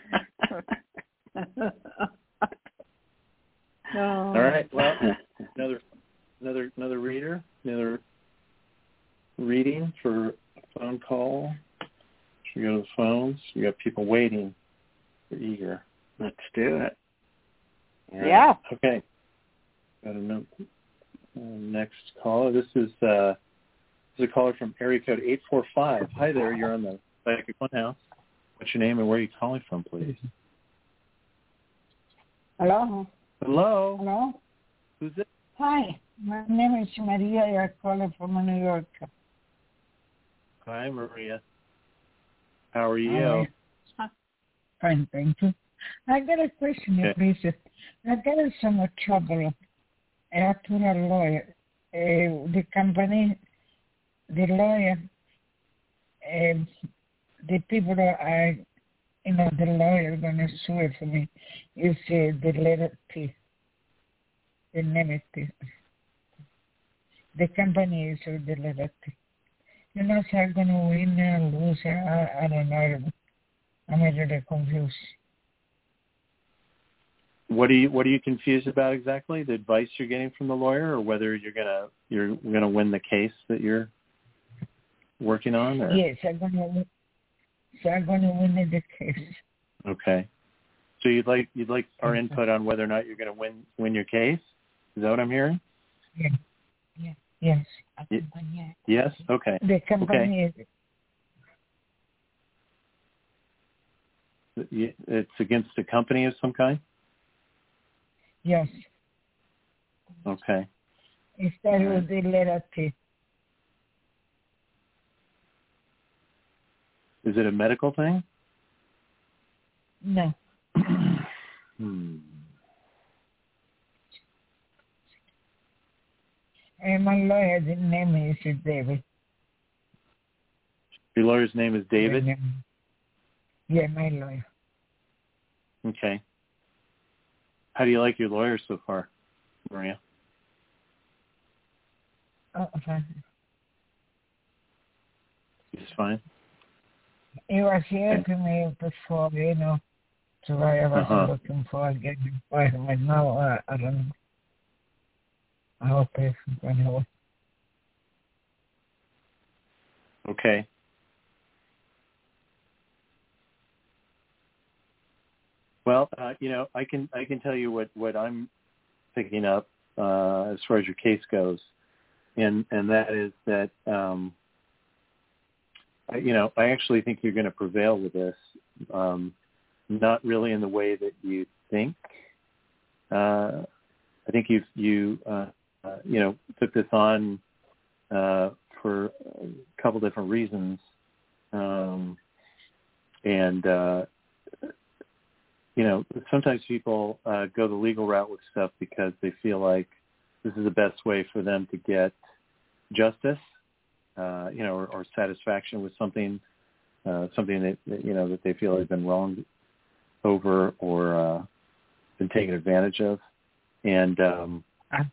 No. All right. Well, another another another reader, another reading for a phone call. Should we go to the phones? We got people waiting. They're eager. Let's do it. Right. Yeah. Okay. Got a no, uh, next caller. This is uh, this is a caller from area code eight four five. Hi there. You're on the Psychic Funhouse. What's your name and where are you calling from, please? Hello. Hello. Hello. Who's it? Hi. My name is Maria. I'm calling from New York. Hi, Maria. How are you? Hi. Fine, thank you. I got a question, okay. please. I got some trouble. I have to a lawyer. Uh, the company, the lawyer, uh, the people that are, you know, the lawyer going to sue it for me is uh, the letter T, the name T. The company is uh, the letter T. You know, so I'm going to win or lose. I, I don't know. I'm a little confused. What are you What are you confused about exactly? The advice you're getting from the lawyer, or whether you're gonna you're gonna win the case that you're working on? Or? Yes, I'm gonna. So I'm gonna win the case. Okay. So you'd like you'd like our input on whether or not you're gonna win win your case? Is that what I'm hearing? Yeah. Yeah. Yes. Y- yes. Okay. The company okay. is. It's against a company of some kind? Yes. Okay. It started with the letter T. Is it a medical thing? No. Hmm. And my lawyer's name is David. Your lawyer's name is David? Yeah, my lawyer. Okay. How do you like your lawyer so far, Maria? Oh, fine. He's fine? He was here to me before, you know, so I was Uh-huh. looking for a getting appointment. Now, uh, I don't know. I hope it's going to work. Okay. Well, uh, you know, I can I can tell you what, what I'm picking up uh, as far as your case goes, and and that is that um, I, you know I actually think you're going to prevail with this, um, not really in the way that you think. Uh, I think you you uh, uh, you know took this on uh, for a couple different reasons, um, and. Uh, You know, sometimes people uh, go the legal route with stuff because they feel like this is the best way for them to get justice, uh, you know, or, or satisfaction with something, uh, something that, that, you know, that they feel has been wronged over or uh, been taken advantage of. And um, I,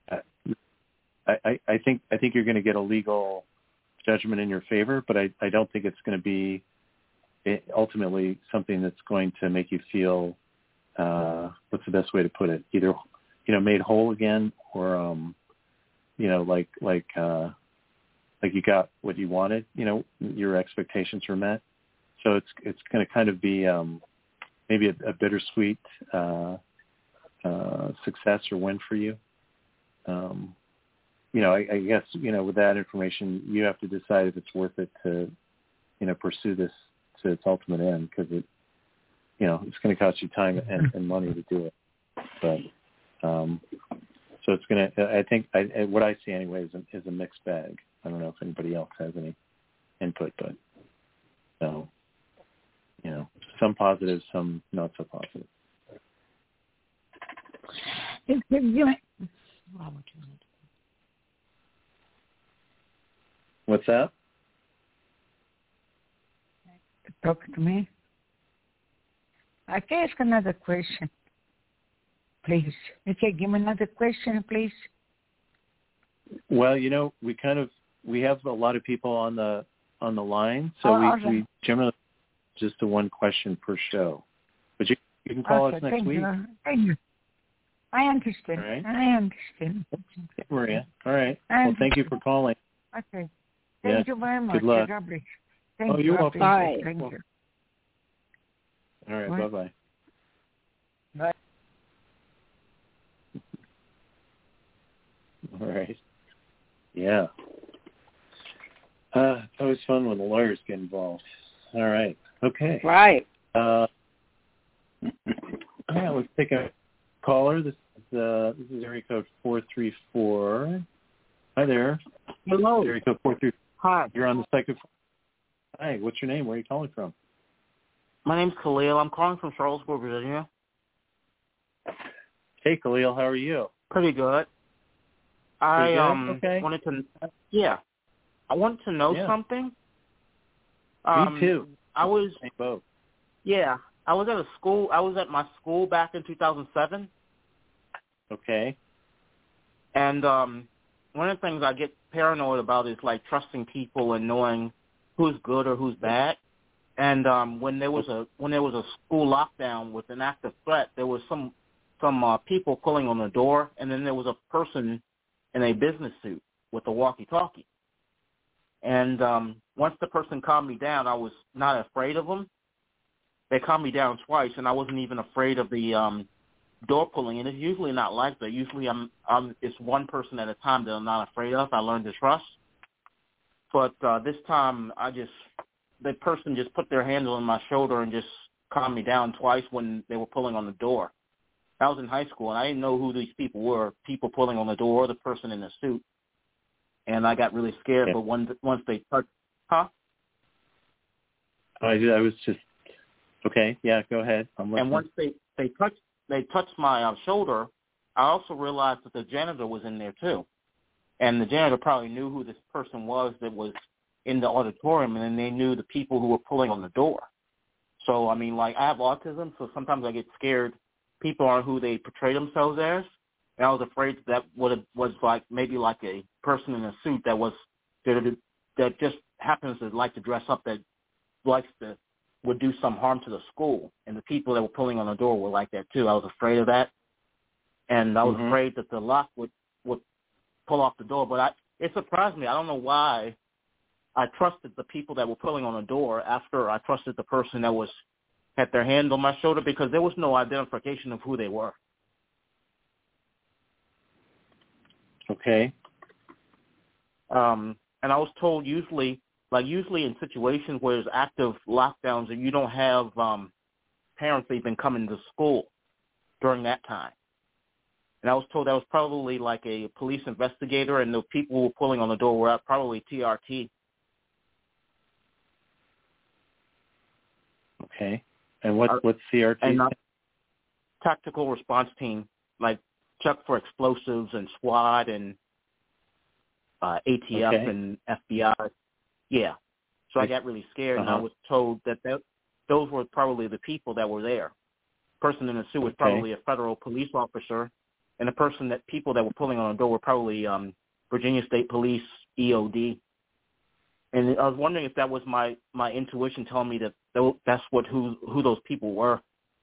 I, I think I think you're going to get a legal judgment in your favor, but I, I don't think it's going to be It, ultimately something that's going to make you feel, uh, what's the best way to put it? Either, you know, made whole again or, um, you know, like, like, uh, like you got what you wanted, you know, your expectations were met. So it's, it's going to kind of be, um, maybe a, a bittersweet, uh, uh, success or win for you. Um, you know, I, I guess, you know, with that information, you have to decide if it's worth it to, you know, pursue this to its ultimate end, because it, you know, it's going to cost you time and, and money to do it. But um, so it's going to. I think I, what I see anyway is a, is a mixed bag. I don't know if anybody else has any input, but so you know, some positive, some not so positive. What's that? Talk to me. I can ask another question, please. Okay, give me another question, please. Well, you know, we kind of we have a lot of people on the on the line, so oh, we, okay. we generally just a one question per show. But you, you can call okay, us next thank week. You. Thank you. I understand. All right. I understand. Okay, Maria. All right. I well, thank you for calling. Okay. Thank yeah. you very much. Good luck. Thank oh, you're you. welcome. Bye. Thank well, you. All right. Bye. Bye-bye. Bye. All right. Yeah. Uh, it's always fun when the lawyers get involved. All right. Okay. Right. Uh, all right. Let's take a caller. This is uh, this is area code four three four. Hi there. Hello. Area code four three. Hi. You're on the second. Hi. What's your name? Where are you calling from? My name's Khalil. I'm calling from Charlottesville, Virginia. Hey, Khalil. How are you? Pretty good. I Pretty good? um okay. wanted to yeah. I wanted to know yeah. something. Um, Me too. I was Same boat. yeah. I was at a school. I was at my school back in two thousand seven. Okay. And um, one of the things I get paranoid about is like trusting people and knowing who's good or who's bad. And um, when there was a when there was a school lockdown with an active threat, there was some some uh, people pulling on the door, and then there was a person in a business suit with a walkie-talkie. And um, once the person calmed me down, I was not afraid of them. They calmed me down twice, and I wasn't even afraid of the um, door pulling. And it's usually not like that. Usually, I'm, I'm it's one person at a time that I'm not afraid of. I learned to trust. But uh, this time, I just the person just put their hand on my shoulder and just calmed me down twice when they were pulling on the door. I was in high school, and I didn't know who these people were, people pulling on the door or the person in the suit. And I got really scared, yeah. but once, once they touched, huh? I, I was just, okay, yeah, go ahead. I'm listening. And once they, they touched they touched my uh, shoulder, I also realized that the janitor was in there too. And the janitor probably knew who this person was that was in the auditorium, and then they knew the people who were pulling on the door. So, I mean, like, I have autism, so sometimes I get scared people aren't who they portray themselves as. And I was afraid that what it was like maybe like a person in a suit that was that, that just happens to like to dress up, that likes to would do some harm to the school. And the people that were pulling on the door were like that too. I was afraid of that. And I was mm-hmm. afraid that the lock would, would pull off the door. But I, it surprised me. I don't know why I trusted the people that were pulling on the door after I trusted the person that was had their hand on my shoulder, because there was no identification of who they were. Okay. Um, and I was told usually, like usually in situations where there's active lockdowns and you don't have um, parents even coming to school during that time. And I was told that was probably like a police investigator, and the people who were pulling on the door were probably T R T. Okay. And what, what's C R T? And, uh, tactical response team, like check for explosives and SWAT and uh, A T F okay. and F B I. Yeah. So I got really scared, uh-huh. and I was told that, that those were probably the people that were there. The person in the suit was okay. probably a federal police officer, and the person that people that were pulling on the door were probably um, Virginia State Police, E O D. And I was wondering if that was my, my intuition telling me that that's what who who those people were.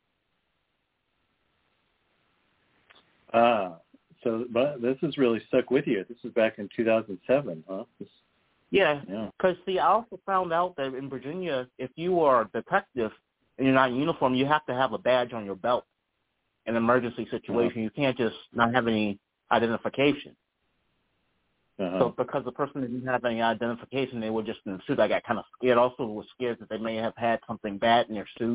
Ah, so but this has really stuck with you. This is back in two thousand seven, huh? This, yeah, because, yeah. see, I also found out that in Virginia, if you are a detective and you're not in uniform, you have to have a badge on your belt in an emergency situation. Uh-huh. You can't just not have any identification. Uh-huh. So because the person didn't have any identification, they were just in a suit. I got kind of scared. Also was scared that they may have had something bad in their suit.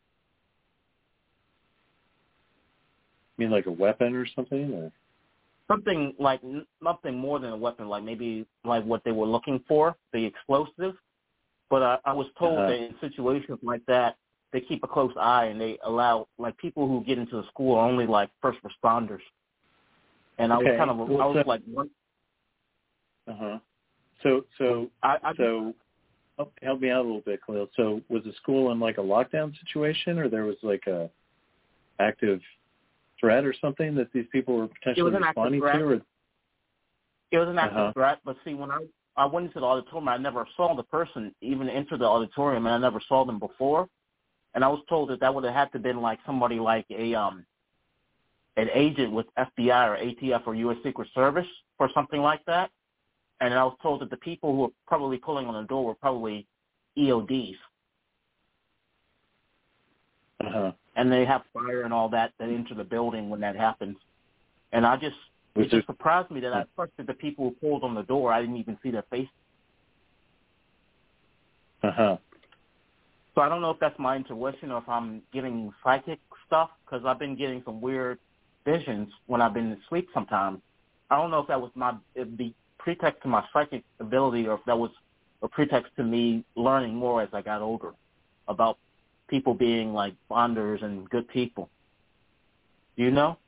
You mean like a weapon or something? Or? Something like, nothing more than a weapon, like maybe like what they were looking for, the explosive. But I, I was told uh-huh. that in situations like that, they keep a close eye and they allow, like, people who get into the school are only like first responders. And I okay. was kind of, well, I was so, like, what? Uh huh. So, so, I, I so, help, help me out a little bit, Khalil. So, was the school in like a lockdown situation, or there was like a active threat or something that these people were potentially responding to? Or? It was an active uh-huh. threat, but see, when I I went into the auditorium, I never saw the person even enter the auditorium, and I never saw them before. And I was told that that would have had to have been like somebody like a um an agent with F B I or A T F or U S Secret Service or something like that. And I was told that the people who were probably pulling on the door were probably E O Ds. Uh-huh. And they have fire and all that that enter the building when that happens. And I just, Was it there... just surprised me that I trusted the people who pulled on the door. I didn't even see their faces. Uh-huh. So I don't know if that's my intuition or if I'm getting psychic stuff, because I've been getting some weird visions when I've been asleep sometimes. I don't know if that was my, it'd be pretext to my psychic ability, or if that was a pretext to me learning more as I got older about people being like bonders and good people. Do you know?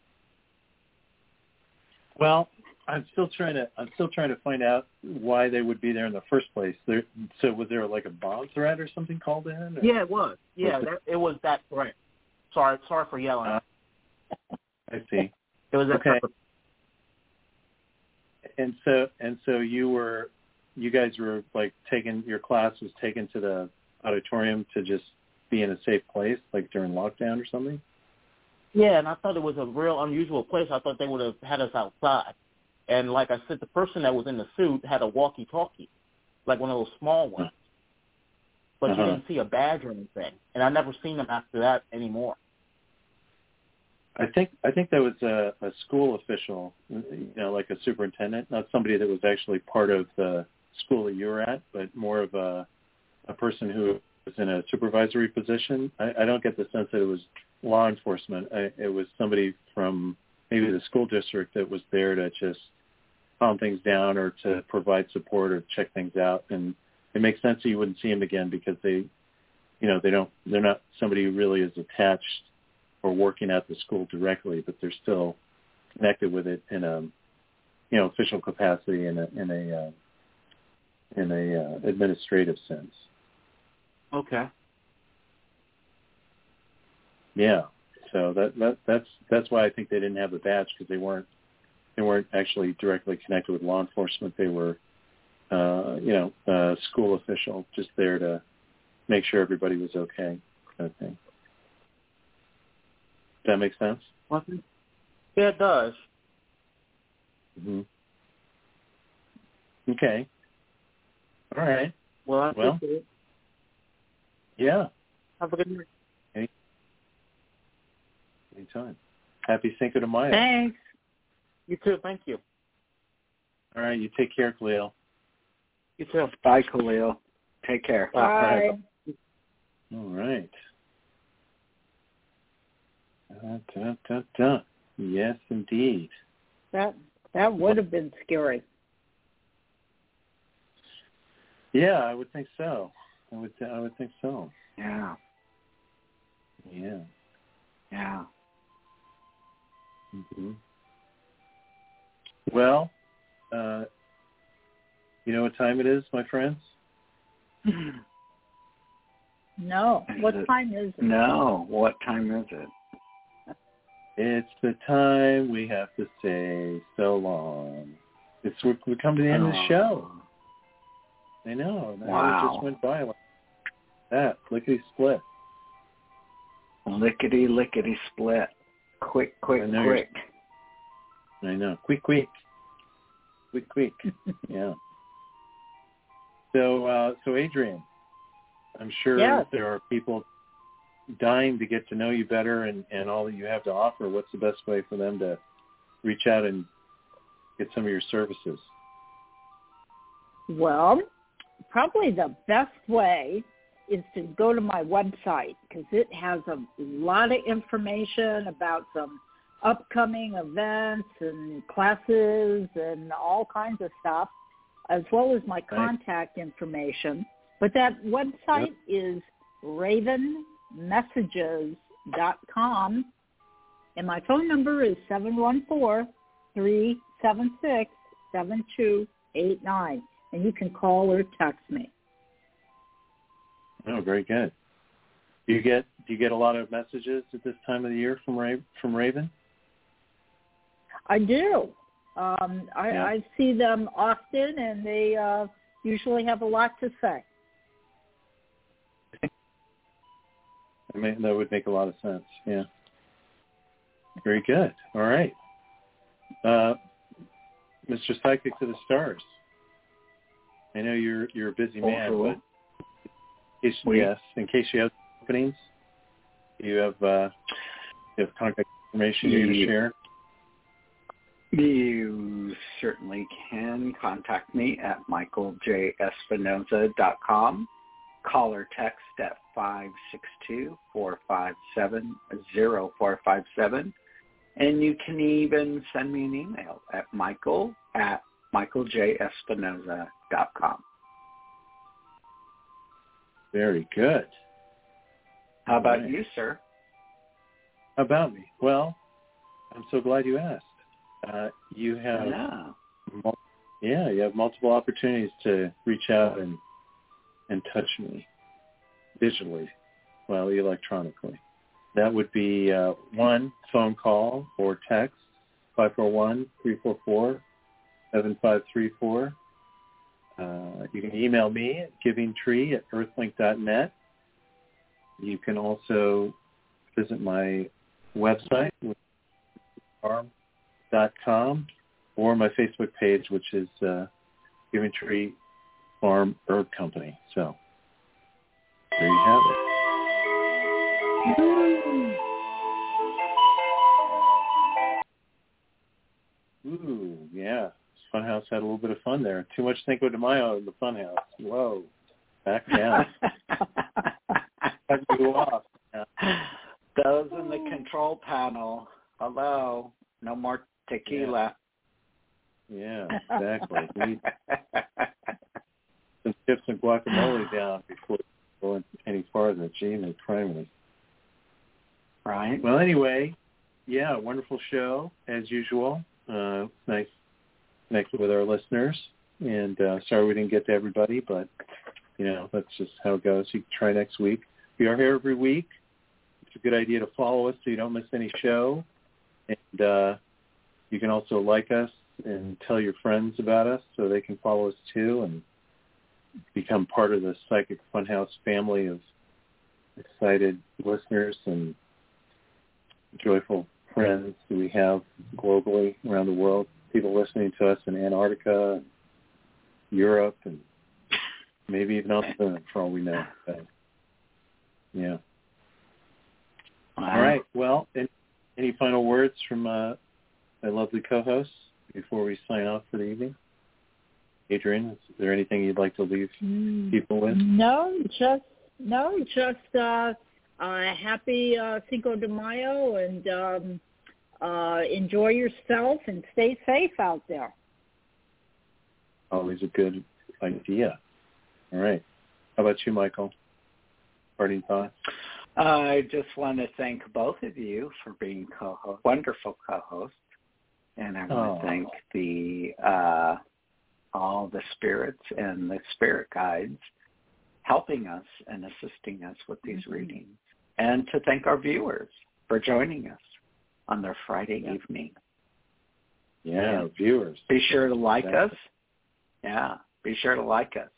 Well, I'm still trying to I'm still trying to find out why they would be there in the first place. There, so was there like a bomb threat or something called in? Or? Yeah, it was. Yeah, was it? That, it was that threat. Sorry, sorry for yelling. Uh, I see. It was that okay. type of... And so and so you were, you guys were like taken, your class was taken to the auditorium to just be in a safe place, like during lockdown or something? Yeah, and I thought it was a real unusual place. I thought they would have had us outside. And like I said, the person that was in the suit had a walkie-talkie, like one of those small ones. But uh-huh. you didn't see a badge or anything. And I never seen them after that anymore. I think I think that was a, a school official, you know, like a superintendent, not somebody that was actually part of the school that you were at, but more of a a person who was in a supervisory position. I, I don't get the sense that it was law enforcement. I, it was somebody from maybe the school district that was there to just calm things down or to provide support or check things out. And it makes sense that you wouldn't see them again because they, you know, they don't, they're not somebody who really is attached or working at the school directly, but they're still connected with it in a, you know, official capacity in a in a uh, in a uh, administrative sense. Okay. Yeah. So that, that that's that's why I think they didn't have the badge, because they weren't they weren't actually directly connected with law enforcement. They were, uh, you know, a school official, just there to make sure everybody was okay, kind of thing. Does that make sense? Yeah, it does. Mm-hmm. Okay. All right. Well, I well appreciate it. Yeah. Have a good night. Any, anytime. Happy Cinco de Mayo. Thanks. You too. Thank you. All right. You take care, Khalil. You too. Bye, Khalil. Take care. Bye. All right. All right. Da, da, da, da. Yes, indeed. That that would have been scary. Yeah, I would think so. I would. I would think so. Yeah. Yeah. Yeah. Mm-hmm. Well, uh, you know what time it is, my friends? No. Is What it? time is it? No. What time is it? It's the time we have to say so long. It's we we come to the end oh. of the show. I know. That Wow. just went by like that. Lickety split. Lickety, lickety split. Quick, quick, I know quick. I know. Quick, quick. Quick, quick. Yeah. So, uh, so Adrienne, I'm sure Yes. there are people dying to get to know you better and, and all that you have to offer. What's the best way for them to reach out and get some of your services? Well, probably the best way is to go to my website, because it has a lot of information about some upcoming events and classes and all kinds of stuff, as well as my contact information. But that website yep. is raven messages dot com, and my phone number is seven one four, three seven six, seven two eight nine, and you can call or text me. Oh, very good. Do you get do you get a lot of messages at this time of the year from Ra- from Raven? I do. Um, I, yeah. I see them often, and they uh, usually have a lot to say. I mean, that would make a lot of sense. Yeah. Very good. All right. Uh, Mister Psychic to the Stars. I know you're you're a busy man, oh, but in case, yes, in case you have openings, you have uh, you have contact information you need to share. You certainly can contact me at michael j espinoza dot com. Call or text at five six two, four five seven, zero four five seven. And you can even send me an email at michael at michael j espinoza dot com. Very good. How about right. you, sir? How about me? Well, I'm so glad you asked. Uh, you have, yeah. Mul- yeah, you have multiple opportunities to reach out and and touch me digitally, well, electronically. That would be uh, one, phone call or text, five four one, three four four, seven five three four. Uh, you can email me at givingtree at earthlink dot net. You can also visit my website, farm dot com, or my Facebook page, which is uh, Giving Tree Farm Herb Company. So there you have it. Ooh, yeah. Funhouse had a little bit of fun there. Too much Cinco de Mayo in the Funhouse. Whoa. Back down. Cut you off. Those in the control panel. Hello. No more tequila. Yeah, yeah exactly. We need some chips and guacamole down before we go any farther. Gee, and criminy. Right. Well, anyway, yeah, wonderful show as usual. Uh, nice connecting with our listeners, and uh, sorry we didn't get to everybody, but you know that's just how it goes. You can try next week. We are here every week. It's a good idea to follow us so you don't miss any show, and uh, you can also like us and tell your friends about us so they can follow us too and become part of the Psychic Funhouse family of excited listeners and joyful friends that we have globally around the world. People listening to us in Antarctica, and Europe, and maybe even on the moon, for all we know. So, yeah. Wow. All right. Well, any, any final words from uh, my lovely co-hosts before we sign off for the evening? Adrienne, is there anything you'd like to leave people with? No, just no, just uh, uh, happy uh, Cinco de Mayo, and um, uh, enjoy yourself and stay safe out there. Always a good idea. All right. How about you, Michael? Parting thoughts? I just want to thank both of you for being co-host, wonderful co-hosts, and I want Oh. to thank the uh, all the spirits and the spirit guides helping us and assisting us with these mm-hmm. readings, and to thank our viewers for joining us on their Friday yep. evening. Yeah, and viewers. Be sure to like exactly. us. Yeah, be sure to like us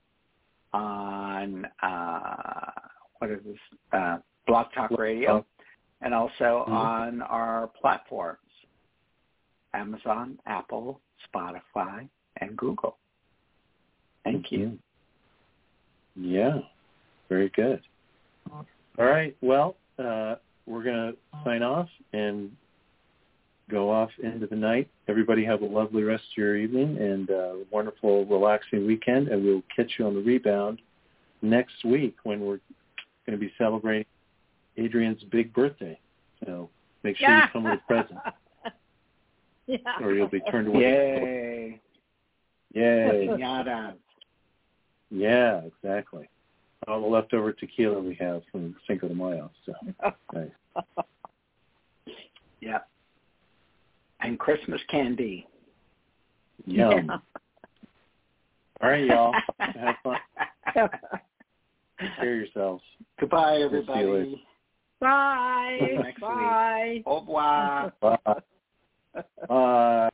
on, uh, what is this, uh, Blog Talk Radio, and also mm-hmm. on our platforms, Amazon, Apple, Spotify, and Google. Thank mm-hmm. you. Yeah, very good. All right, well, uh, we're going to sign off and go off into the night. Everybody have a lovely rest of your evening and a wonderful, relaxing weekend, and we'll catch you on the rebound next week when we're going to be celebrating Adrienne's big birthday. So make sure you come with a present. Yeah. Or you'll be turned away. Yay. Yay. Yada. Yeah, exactly. All the leftover tequila we have from Cinco de Mayo. So nice. Yeah. And Christmas candy. Yum. Yeah. All right, y'all. Have fun. Take care of yourselves. Goodbye, We'll see you later. everybody. Bye. Next Bye. week. Au revoir. Bye. Bye.